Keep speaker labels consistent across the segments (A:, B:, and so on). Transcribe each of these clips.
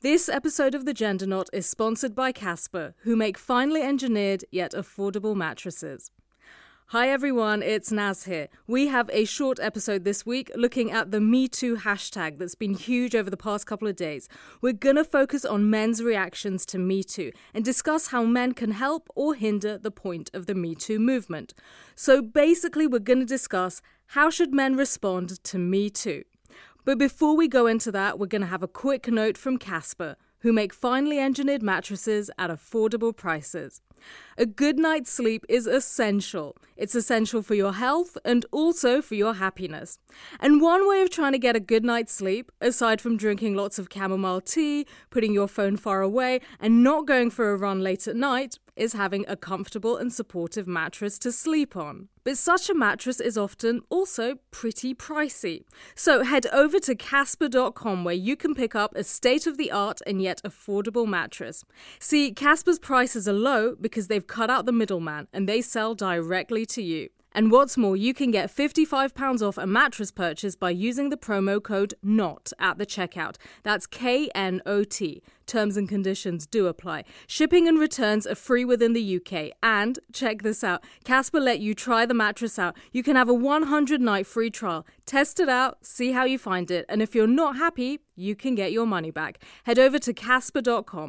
A: This episode of The Gender Knot is sponsored by Casper, who make finely engineered yet affordable mattresses. Hi everyone, it's Naz here. We have a short episode this week looking at the Me Too hashtag that's been huge over the past couple of days. We're gonna focus on men's reactions to Me Too and discuss how men can help or hinder the point of the Me Too movement. So basically we're gonna discuss how should men respond to Me Too. But before we go into that, we're gonna have a quick note from Casper, who make finely engineered mattresses at affordable prices. A good night's sleep is essential. It's essential for your health and also for your happiness. And one way of trying to get a good night's sleep, aside from drinking lots of chamomile tea, putting your phone far away, and not going for a run late at night, is having a comfortable and supportive mattress to sleep on. But such a mattress is often also pretty pricey. So head over to Casper.com where you can pick up a state-of-the-art and yet affordable mattress. See, Casper's prices are low because they've cut out the middleman and they sell directly to you. And what's more, you can get £55 off a mattress purchase by using the promo code KNOT at the checkout. That's KNOT. Terms and conditions do apply. Shipping and returns are free within the UK. And, check this out, Casper let you try the mattress out. You can have a 100-night free trial. Test it out, see how you find it, and if you're not happy, you can get your money back. Head over to Casper.com,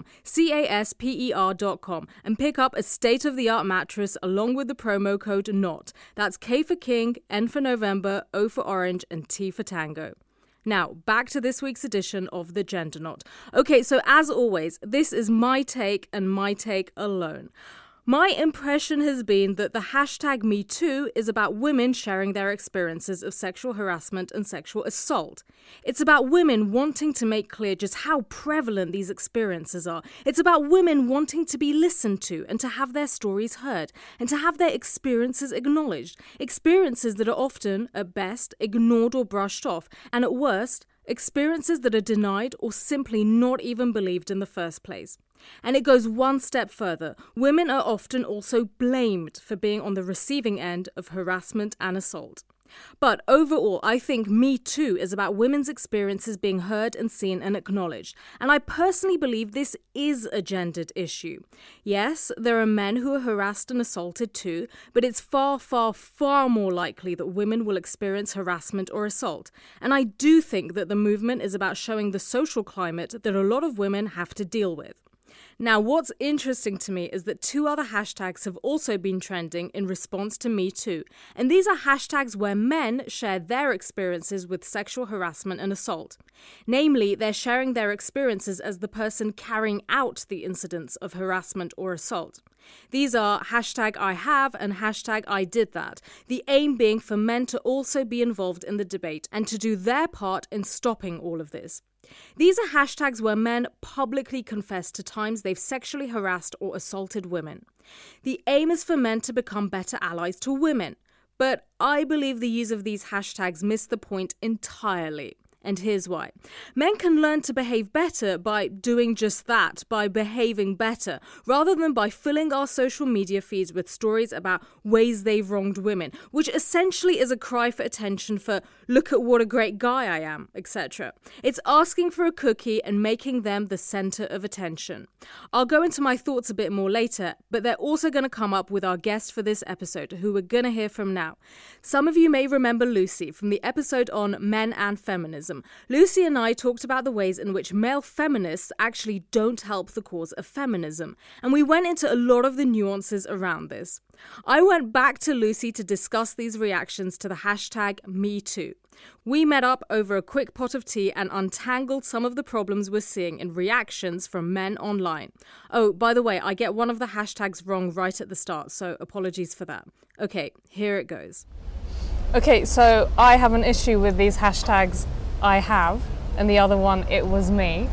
A: CASPER.com, and pick up a state-of-the-art mattress along with the promo code KNOT. That's K for King, N for November, O for Orange, and T for Tango. Now, back to this week's edition of The Gender Knot. Okay, so as always, this is my take and my take alone. My impression has been that the hashtag #MeToo is about women sharing their experiences of sexual harassment and sexual assault. It's about women wanting to make clear just how prevalent these experiences are. It's about women wanting to be listened to and to have their stories heard and to have their experiences acknowledged. Experiences that are often, at best, ignored or brushed off, and at worst, experiences that are denied or simply not even believed in the first place. And it goes one step further. Women are often also blamed for being on the receiving end of harassment and assault. But overall, I think Me Too is about women's experiences being heard and seen and acknowledged. And I personally believe this is a gendered issue. Yes, there are men who are harassed and assaulted too, but it's far, far, far more likely that women will experience harassment or assault. And I do think that the movement is about showing the social climate that a lot of women have to deal with. Now, what's interesting to me is that two other hashtags have also been trending in response to Me Too. And these are hashtags where men share their experiences with sexual harassment and assault. Namely, they're sharing their experiences as the person carrying out the incidents of harassment or assault. These are hashtag I have and hashtag I did that, the aim being for men to also be involved in the debate and to do their part in stopping all of this. These are hashtags where men publicly confess to times they've sexually harassed or assaulted women. The aim is for men to become better allies to women. But I believe the use of these hashtags miss the point entirely. And here's why. Men can learn to behave better by doing just that, by behaving better, rather than by filling our social media feeds with stories about ways they've wronged women, which essentially is a cry for attention for, look at what a great guy I am, etc. It's asking for a cookie and making them the center of attention. I'll go into my thoughts a bit more later, but they're also going to come up with our guest for this episode, who we're going to hear from now. Some of you may remember Lucy from the episode on men and feminism. Lucy and I talked about the ways in which male feminists actually don't help the cause of feminism, and we went into a lot of the nuances around this. I went back to Lucy to discuss these reactions to the hashtag #MeToo. We met up over a quick pot of tea and untangled some of the problems we're seeing in reactions from men online. Oh, by the way, I get one of the hashtags wrong right at the start, so apologies for that. Okay, here it goes. Okay, so I have an issue with these hashtags I have, and the other one, it was me.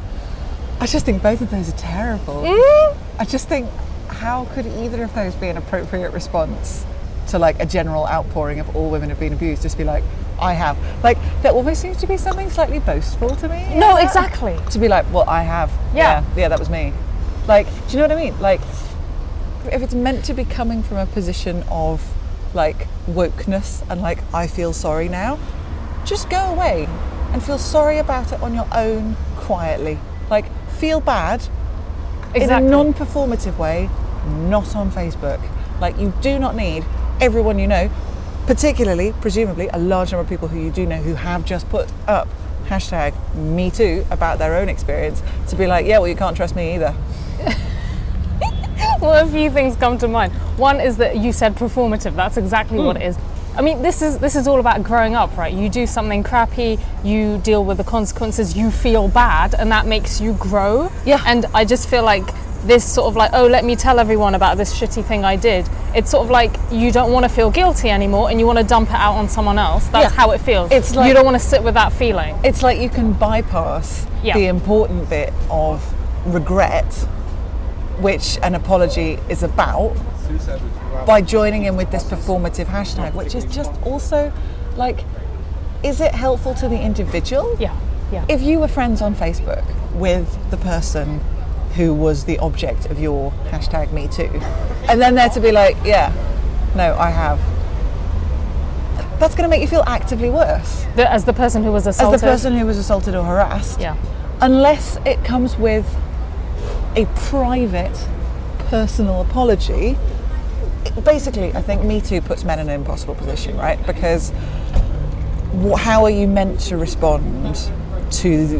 B: I just think both of those are terrible. I just think, how could either of those be an appropriate response to like a general outpouring of all women have been abused? Just be like, I have. Like, there almost seems to be something slightly boastful to me.
A: No, exactly.
B: To be like, well, I have. Yeah, that was me. Like, do you know what I mean? Like, if it's meant to be coming from a position of like wokeness and like, I feel sorry now, just go away and feel sorry about it on your own quietly. Like, feel bad in a non-performative way, not on Facebook. Like, you do not need everyone you know, particularly, presumably, a large number of people who you do know who have just put up hashtag Me Too about their own experience, to be like, yeah, well, you can't trust me either.
A: Well, a few things come to mind. One is that you said performative. That's exactly what it is. I mean, this is all about growing up, right? You do something crappy, you deal with the consequences, you feel bad, and that makes you grow.
B: Yeah.
A: And I just feel like this sort of like, oh, let me tell everyone about this shitty thing I did. It's sort of like you don't want to feel guilty anymore and you want to dump it out on someone else. That's how it feels.
B: It's like,
A: you don't want to sit with that feeling.
B: It's like you can bypass the important bit of regret, which an apology is about, by joining in with this performative hashtag, which is just also like, is it helpful to the individual?
A: Yeah.
B: If you were friends on Facebook with the person who was the object of your hashtag Me Too, and then they're to be like, yeah, no, I have, that's going to make you feel actively worse.
A: As the person who was assaulted?
B: As the person who was assaulted or harassed.
A: Yeah.
B: Unless it comes with a private, personal apology. Basically, I think Me Too puts men in an impossible position, right? Because how are you meant to respond to,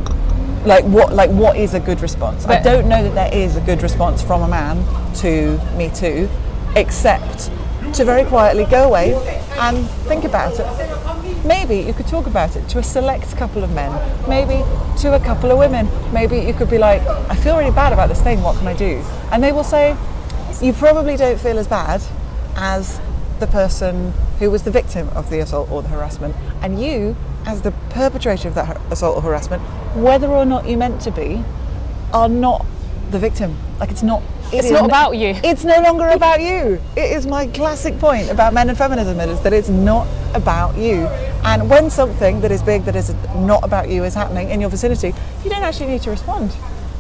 B: what is a good response? I don't know that there is a good response from a man to Me Too, except to very quietly go away and think about it. Maybe you could talk about it to a select couple of men, maybe to a couple of women. Maybe you could be like, I feel really bad about this thing, what can I do? And they will say, you probably don't feel as bad as the person who was the victim of the assault or the harassment. And you, as the perpetrator of that assault or harassment, whether or not you meant to be, are not the victim. Like, it's not
A: about you.
B: It's no longer about you. It is my classic point about men and feminism, is that it's not about you. And when something that is big, that is not about you, is happening in your vicinity, you don't actually need to respond.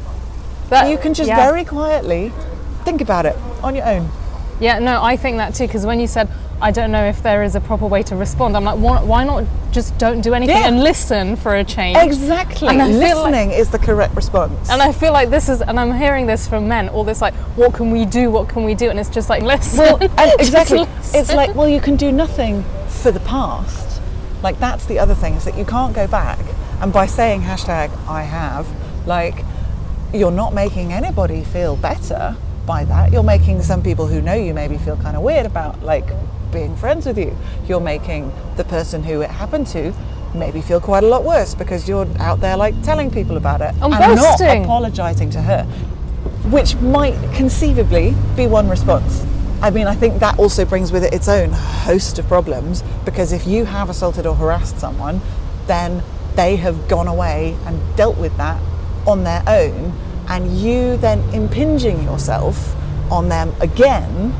B: You can just very quietly think about it on your own.
A: Yeah, no, I think that too, because when you said, I don't know if there is a proper way to respond, I'm like, why not just don't do anything and listen for a change?
B: Exactly. And listening is the correct response.
A: And I feel like this is, and I'm hearing this from men, all this like, what can we do? And it's just like, listen.
B: Well, and exactly. It's like, well, you can do nothing for the past. Like, that's the other thing, is that you can't go back. And by saying hashtag I have, like, you're not making anybody feel better by that. You're making some people who know you maybe feel kind of weird about, like, being friends with you. You're making the person who it happened to maybe feel quite a lot worse, because you're out there, like, telling people about it and not apologising to her, which might conceivably be one response. I mean, I think that also brings with it its own host of problems, because if you have assaulted or harassed someone, then they have gone away and dealt with that on their own, and you then impinging yourself on them again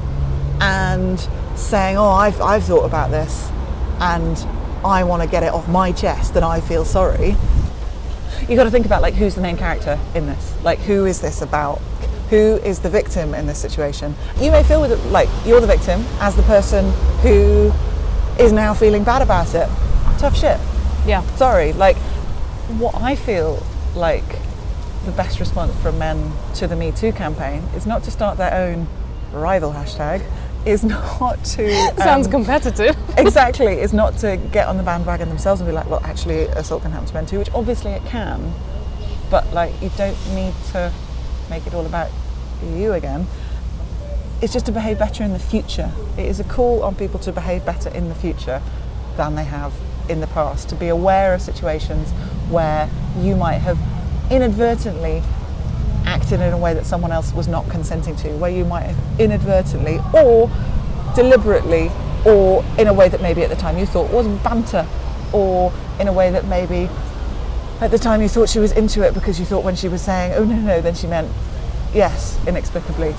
B: and saying, oh, I've thought about this and I want to get it off my chest and I feel sorry. You've got to think about, like, who's the main character in this? Like, who is this about? Who is the victim in this situation? You may feel like you're the victim as the person who is now feeling bad about it. Tough shit.
A: Yeah.
B: Sorry. Like, what I feel like the best response from men to the Me Too campaign is not to start their own rival hashtag, is not to...
A: Sounds competitive.
B: Exactly, is not to get on the bandwagon themselves and be like, well, actually, assault can happen to men too, which obviously it can, but, like, you don't need to make it all about you again. It's just to behave better in the future. It is a call on people to behave better in the future than they have in the past, to be aware of situations where you might have inadvertently acted in a way that someone else was not consenting to, where you might have inadvertently or deliberately, or in a way that maybe at the time you thought was banter, or in a way that maybe at the time you thought she was into it because you thought when she was saying, oh no, then she meant yes, inexplicably.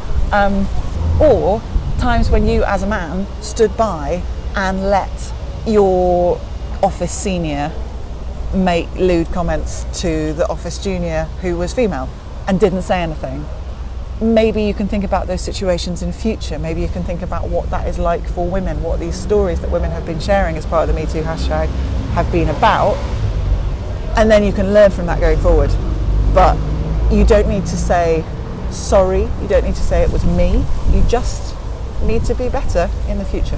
B: Or times when you as a man stood by and let your office senior make lewd comments to the office junior who was female and didn't say anything. Maybe you can think about those situations in future. Maybe you can think about what that is like for women, what these stories that women have been sharing as part of the Me Too hashtag have been about, and then you can learn from that going forward. But You don't need to say sorry. You don't need to say it was me. You just need to be better in the future.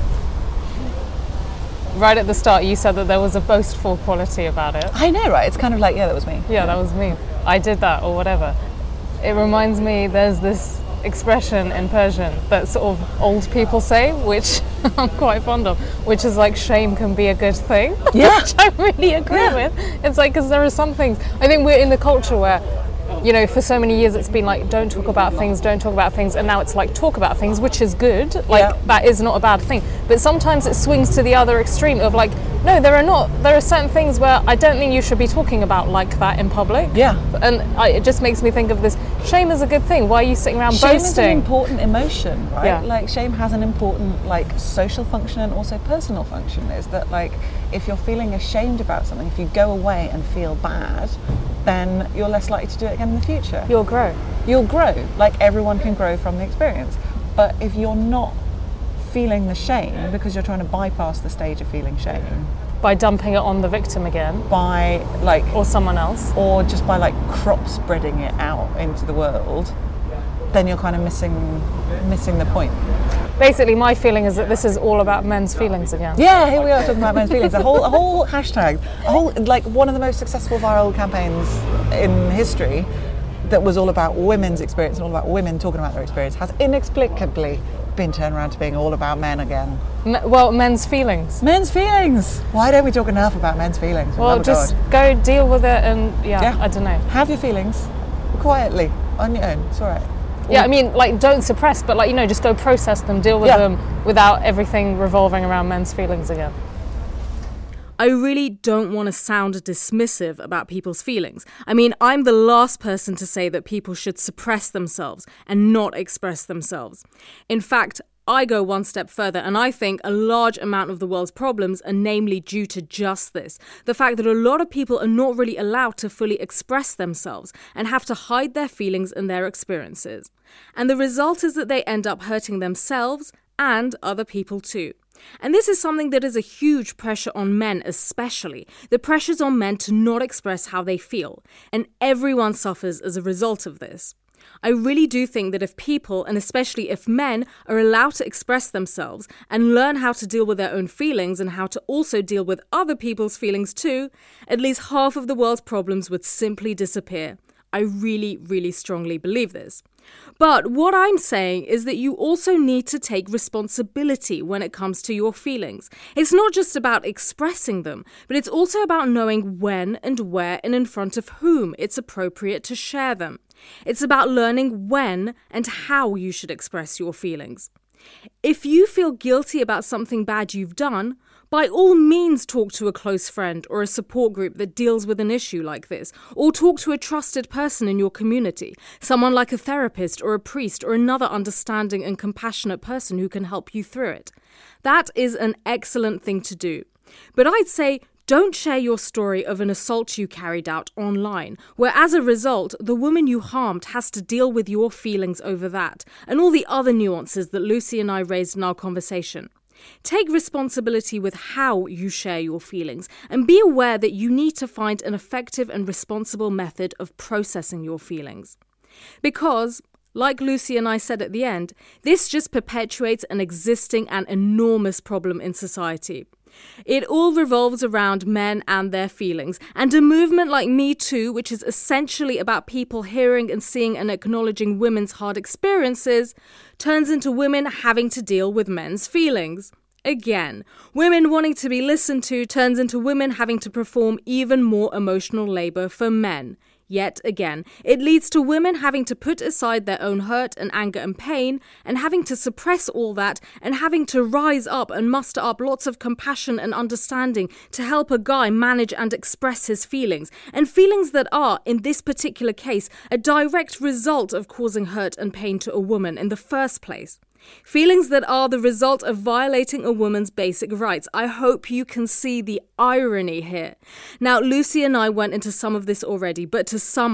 A: Right at the start, you said that there was a boastful quality about it.
B: I know, right? It's kind of like, yeah, that was me.
A: Yeah, that was me. I did that, or whatever. It reminds me, there's this expression in Persian that sort of old people say, which I'm quite fond of, which is like, shame can be a good thing.
B: Yeah.
A: Which I really agree with. It's like, because there are some things, I think we're in the culture where, you know, for so many years it's been like, don't talk about things, and now it's like, talk about things, which is good. Like, that is not a bad thing. But sometimes it swings to the other extreme of like, no, there are certain things where I don't think you should be talking about like that in public.
B: Yeah.
A: And it just makes me think of this, shame is a good thing. Why are you sitting around boasting?
B: Shame is an important emotion, right?
A: Yeah.
B: Like, shame has an important, like, social function and also personal function. Is that, like, if you're feeling ashamed about something, if you go away and feel bad, then you're less likely to do it again in the future.
A: You'll grow.
B: You'll grow. Like, everyone can grow from the experience. But if you're not feeling the shame because you're trying to bypass the stage of feeling shame,
A: by dumping it on the victim again,
B: by like,
A: or someone else,
B: or just by like crop spreading it out into the world, then you're kind of missing the point.
A: Basically, my feeling is that this is all about men's feelings again.
B: Yeah, here we are talking about men's feelings. A whole hashtag, like one of the most successful viral campaigns in history that was all about women's experience and all about women talking about their experience has inexplicably been turned around to being all about men again.
A: Well, men's feelings.
B: Men's feelings! Why don't we talk enough about men's feelings?
A: Well, just go deal with it and, yeah, I don't know.
B: Have your feelings quietly, on your own, it's alright.
A: Yeah, I mean, like, don't suppress, but, like, you know, just go process them, deal with them without everything revolving around men's feelings again. I really don't want to sound dismissive about people's feelings. I mean, I'm the last person to say that people should suppress themselves and not express themselves. In fact, I go one step further, and I think a large amount of the world's problems are namely due to just this. The fact that a lot of people are not really allowed to fully express themselves and have to hide their feelings and their experiences. And the result is that they end up hurting themselves and other people too. And this is something that is a huge pressure on men especially. The pressure's on men to not express how they feel, and everyone suffers as a result of this. I really do think that if people, and especially if men, are allowed to express themselves and learn how to deal with their own feelings and how to also deal with other people's feelings too, at least half of the world's problems would simply disappear. I really, really strongly believe this. But what I'm saying is that you also need to take responsibility when it comes to your feelings. It's not just about expressing them, but it's also about knowing when and where and in front of whom it's appropriate to share them. It's about learning when and how you should express your feelings. If you feel guilty about something bad you've done, by all means talk to a close friend or a support group that deals with an issue like this, or talk to a trusted person in your community, someone like a therapist or a priest or another understanding and compassionate person who can help you through it. That is an excellent thing to do. But I'd say don't share your story of an assault you carried out online, where as a result, the woman you harmed has to deal with your feelings over that, and all the other nuances that Lucy and I raised in our conversation. Take responsibility with how you share your feelings, and be aware that you need to find an effective and responsible method of processing your feelings. Because, like Lucy and I said at the end, this just perpetuates an existing and enormous problem in society. It all revolves around men and their feelings, and a movement like Me Too, which is essentially about people hearing and seeing and acknowledging women's hard experiences, turns into women having to deal with men's feelings. Again, women wanting to be listened to turns into women having to perform even more emotional labor for men. Yet again, it leads to women having to put aside their own hurt and anger and pain, and having to suppress all that, and having to rise up and muster up lots of compassion and understanding to help a guy manage and express his feelings, and feelings that are, in this particular case, a direct result of causing hurt and pain to a woman in the first place. Feelings that are the result of violating a woman's basic rights. I hope you can see the irony here. Now, Lucy and I went into some of this already, but to sum up,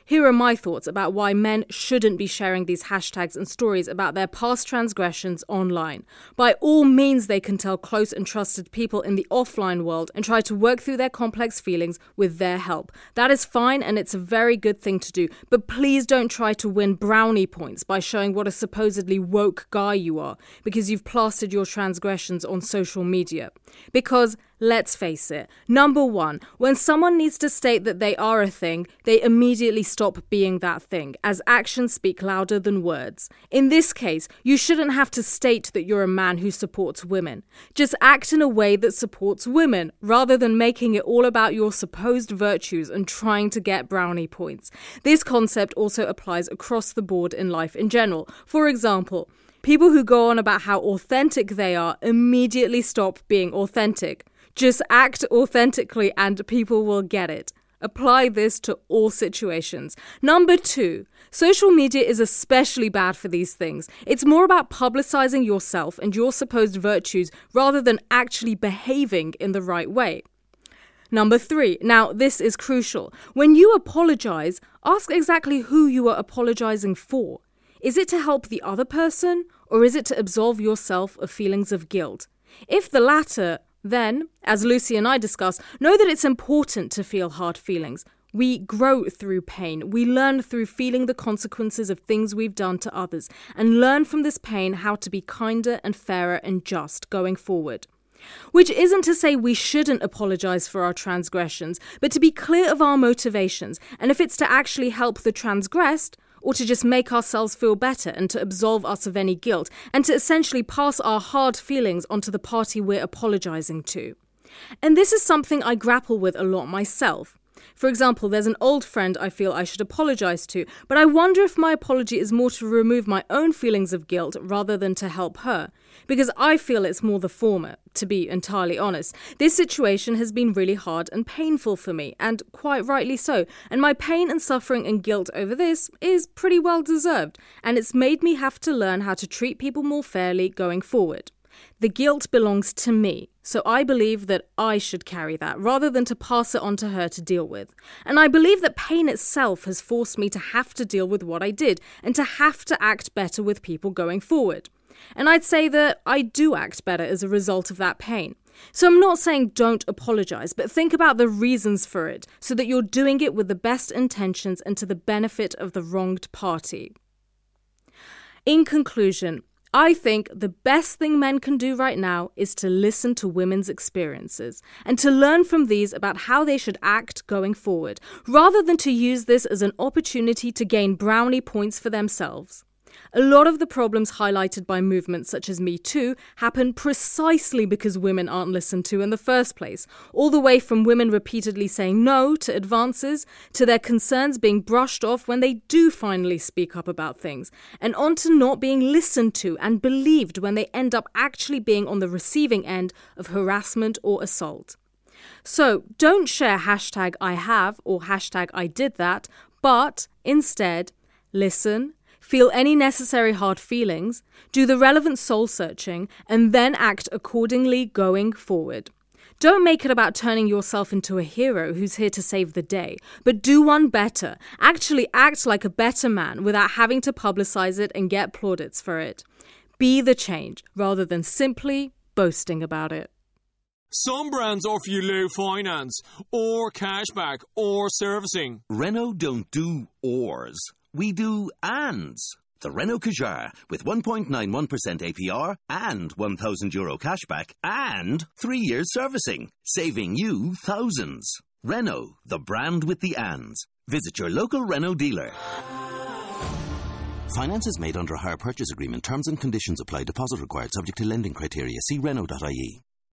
A: Here are my thoughts about why men shouldn't be sharing these hashtags and stories about their past transgressions online. By all means, they can tell close and trusted people in the offline world and try to work through their complex feelings with their help. That is fine and it's a very good thing to do, but please don't try to win brownie points by showing what a supposedly woke guy you are because you've plastered your transgressions on social media. Because, let's face it, number one, when someone needs to state that they are a thing, they immediately stop being that thing, as actions speak louder than words. In this case, you shouldn't have to state that you're a man who supports women. Just act in a way that supports women, rather than making it all about your supposed virtues and trying to get brownie points. This concept also applies across the board in life in general. For example, people who go on about how authentic they are immediately stop being authentic. Just act authentically and people will get it. Apply this to all situations. Number two, social media is especially bad for these things. It's more about publicizing yourself and your supposed virtues rather than actually behaving in the right way. Number three, now this is crucial. When you apologize, ask exactly who you are apologizing for. Is it to help the other person, or is it to absolve yourself of feelings of guilt? If the latter, then, as Lucy and I discussed, know that it's important to feel hard feelings. We grow through pain. We learn through feeling the consequences of things we've done to others, and learn from this pain how to be kinder and fairer and just going forward. Which isn't to say we shouldn't apologise for our transgressions, but to be clear of our motivations, and if it's to actually help the transgressed, or to just make ourselves feel better and to absolve us of any guilt, and to essentially pass our hard feelings onto the party we're apologising to. And this is something I grapple with a lot myself. For example, there's an old friend I feel I should apologise to, but I wonder if my apology is more to remove my own feelings of guilt rather than to help her. Because I feel it's more the former, to be entirely honest. This situation has been really hard and painful for me, and quite rightly so. And my pain and suffering and guilt over this is pretty well deserved, and it's made me have to learn how to treat people more fairly going forward. The guilt belongs to me, so I believe that I should carry that rather than to pass it on to her to deal with. And I believe that pain itself has forced me to have to deal with what I did and to have to act better with people going forward. And I'd say that I do act better as a result of that pain. So I'm not saying don't apologise, but think about the reasons for it so that you're doing it with the best intentions and to the benefit of the wronged party. In conclusion, I think the best thing men can do right now is to listen to women's experiences and to learn from these about how they should act going forward, rather than to use this as an opportunity to gain brownie points for themselves. A lot of the problems highlighted by movements such as Me Too happen precisely because women aren't listened to in the first place, all the way from women repeatedly saying no to advances, to their concerns being brushed off when they do finally speak up about things, and on to not being listened to and believed when they end up actually being on the receiving end of harassment or assault. So don't share hashtag I have or hashtag I did that, but instead listen, feel any necessary hard feelings, do the relevant soul searching, and then act accordingly going forward. Don't make it about turning yourself into a hero who's here to save the day, but do one better. Actually act like a better man without having to publicize it and get plaudits for it. Be the change rather than simply boasting about it.
C: Some brands offer you low finance, or cashback, or servicing.
D: Renault don't do ors. We do ands. The Renault Kadjar with 1.91% APR and €1,000 cashback and 3 years servicing, saving you thousands. Renault, the brand with the ands. Visit your local Renault dealer. Finance is made under a hire purchase agreement. Terms and conditions apply. Deposit required subject to lending criteria. See Renault.ie.